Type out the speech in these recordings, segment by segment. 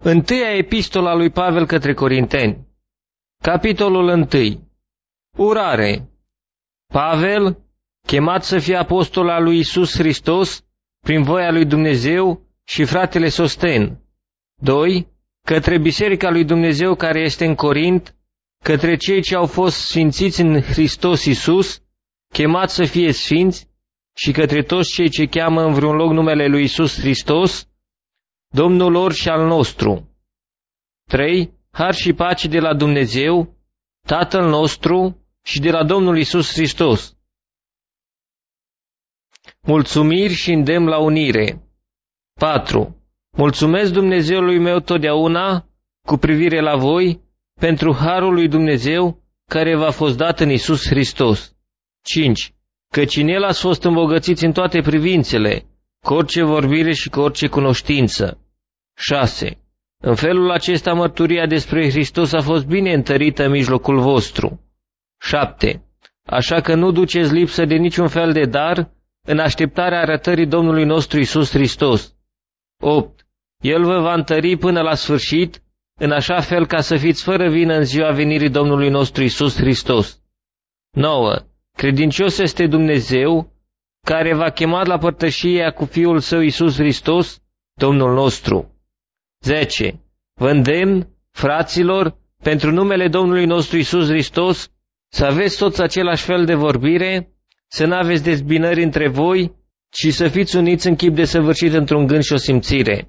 Întâia epistola lui Pavel către Corinteni, capitolul 1. Urare. Pavel, chemat să fie apostol al lui Iisus Hristos, prin voia lui Dumnezeu, și fratele Sosten. 2. Către biserica lui Dumnezeu care este în Corint, către cei ce au fost sfințiți în Hristos Iisus, chemați să fie sfinți, și către toți cei ce cheamă în vreun loc numele lui Iisus Hristos, Domnul lor și al nostru. 3. Har și pace de la Dumnezeu, Tatăl nostru, și de la Domnul Iisus Hristos. Mulțumiri și îndemn la unire. 4. Mulțumesc Dumnezeului meu totdeauna, cu privire la voi, pentru harul lui Dumnezeu, care v-a fost dat în Iisus Hristos. 5. Căci în El ați fost îmbogățiți în toate privințele, cu orice vorbire și cu orice cunoștință. 6. În felul acesta mărturia despre Hristos a fost bine întărită în mijlocul vostru. 7. Așa că nu duceți lipsă de niciun fel de dar, în așteptarea arătării Domnului nostru Iisus Hristos. 8. El vă va întări până la sfârșit, în așa fel ca să fiți fără vină în ziua venirii Domnului nostru Iisus Hristos. 9. Credincios este Dumnezeu, care v-a chemat la părtășia cu Fiul Său Iisus Hristos, Domnul nostru. 10. Vă îndemn, fraților, pentru numele Domnului nostru Iisus Hristos, să aveți toți același fel de vorbire, să n-aveți dezbinări între voi, ci să fiți uniți în chip desăvârșit într-un gând și o simțire.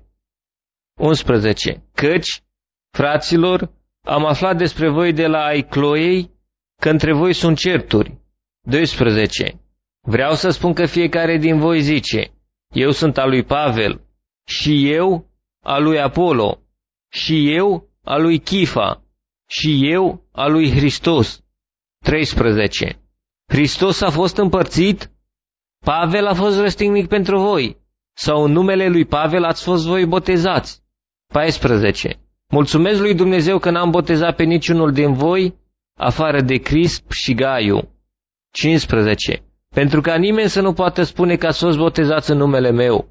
11. Căci, fraților, am aflat despre voi de la ai Chloei, că între voi sunt certuri. 12. Vreau să spun că fiecare din voi zice, eu sunt al lui Pavel, și eu al lui Apollo, și eu al lui Chifa, și eu al lui Hristos. 13. Hristos a fost împărțit? Pavel a fost răstignit pentru voi, sau în numele lui Pavel ați fost voi botezați? 14. Mulțumesc lui Dumnezeu că n-am botezat pe niciunul din voi, afară de Crisp și Gaiu. 15. Pentru ca nimeni să nu poată spune că ați fost botezați în numele meu.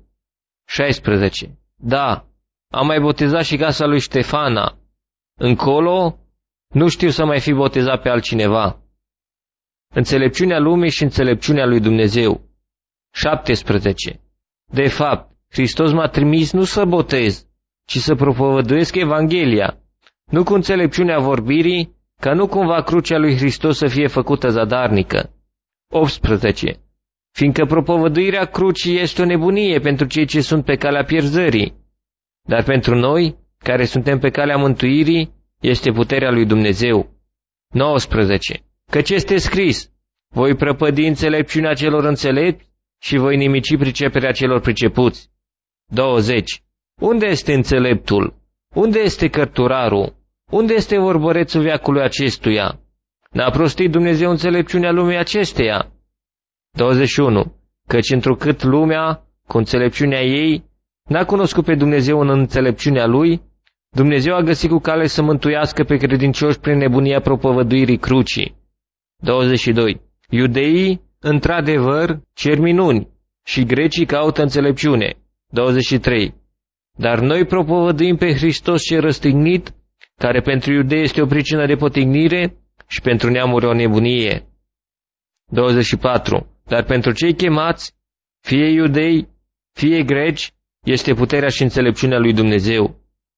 16. Da, am mai botezat și casa lui Ștefana. Încolo, nu știu să mai fi botezat pe altcineva. Înțelepciunea lumii și înțelepciunea lui Dumnezeu. 17. De fapt, Hristos m-a trimis nu să botez, ci să propovăduiesc Evanghelia, nu cu înțelepciunea vorbirii, ca nu cumva crucea lui Hristos să fie făcută zadarnică. 18. Fiindcă propovăduirea crucii este o nebunie pentru cei ce sunt pe calea pierzării, dar pentru noi, care suntem pe calea mântuirii, este puterea lui Dumnezeu. 19. Căci este scris, voi prăpădi înțelepciunea celor înțelepți și voi nimici priceperea celor pricepuți. 20. Unde este înțeleptul? Unde este cărturarul? Unde este vorbărețul veacului acestuia? N-a prostit Dumnezeu înțelepciunea lumii acesteia? 21. Căci întrucât lumea, cu înțelepciunea ei, n-a cunoscut pe Dumnezeu în înțelepciunea lui, Dumnezeu a găsit cu cale să mântuiască pe credincioși prin nebunia propovăduirii crucii. 22. Iudeii, într-adevăr, cer minuni și grecii caută înțelepciune. 23. Dar noi propovăduim pe Hristos cel răstignit, care pentru iudei este o pricină de potignire și pentru neamuri o nebunie. 24. Dar pentru cei chemați, fie iudei, fie greci, este puterea și înțelepciunea lui Dumnezeu.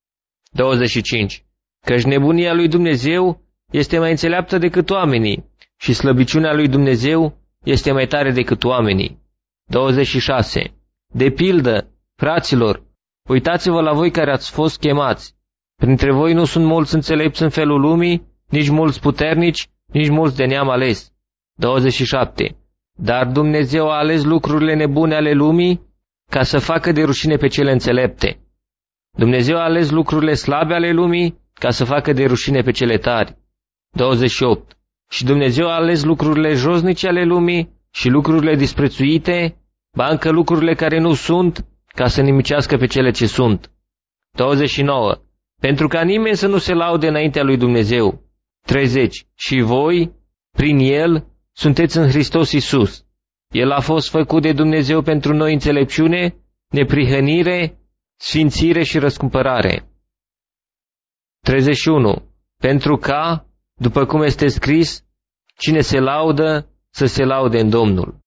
25. Căci nebunia lui Dumnezeu este mai înțeleaptă decât oamenii și slăbiciunea lui Dumnezeu este mai tare decât oamenii. 26. De pildă, fraților, uitați-vă la voi care ați fost chemați. Printre voi nu sunt mulți înțelepți în felul lumii, nici mulți puternici, nici mulți de neam ales. 27. Dar Dumnezeu a ales lucrurile nebune ale lumii ca să facă de rușine pe cele înțelepte. Dumnezeu a ales lucrurile slabe ale lumii ca să facă de rușine pe cele tari. 28. Și Dumnezeu a ales lucrurile josnice ale lumii și lucrurile disprețuite, ba încă lucrurile care nu sunt, ca să nimicească pe cele ce sunt. 29. Pentru ca nimeni să nu se laude înaintea lui Dumnezeu. 30. Și voi, prin El, sunteți în Hristos Iisus. El a fost făcut de Dumnezeu pentru noi înțelepciune, neprihănire, sfințire și răscumpărare. 31. Pentru ca, după cum este scris, cine se laudă, să se laude în Domnul.